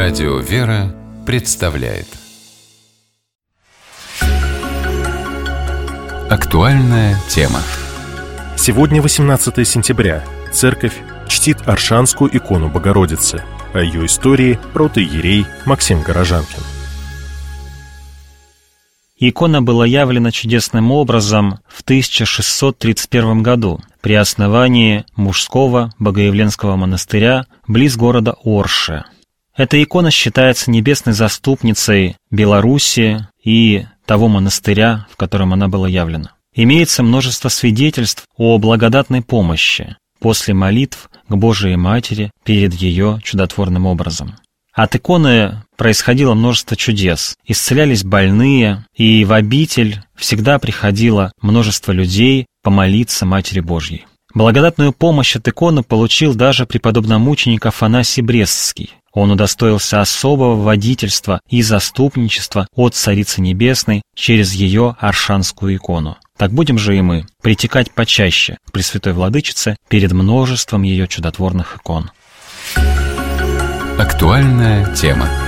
Радио «Вера» представляет актуальная тема. Сегодня 18 сентября. Церковь чтит Аршанскую икону Богородицы. О ее истории протоиерей Максим Горожанкин. Икона была явлена чудесным образом в 1631 году при основании мужского богоявленского монастыря близ города Орше. Эта икона считается небесной заступницей Белоруссии и того монастыря, в котором она была явлена. Имеется множество свидетельств о благодатной помощи после молитв к Божией Матери перед ее чудотворным образом. От иконы происходило множество чудес, исцелялись больные, и в обитель всегда приходило множество людей помолиться Матери Божьей. Благодатную помощь от иконы получил даже преподобномученик Афанасий Брестский. Он удостоился особого водительства и заступничества от Царицы Небесной через ее Аршанскую икону. Так будем же и мы притекать почаще к Пресвятой Владычице перед множеством ее чудотворных икон. Актуальная тема.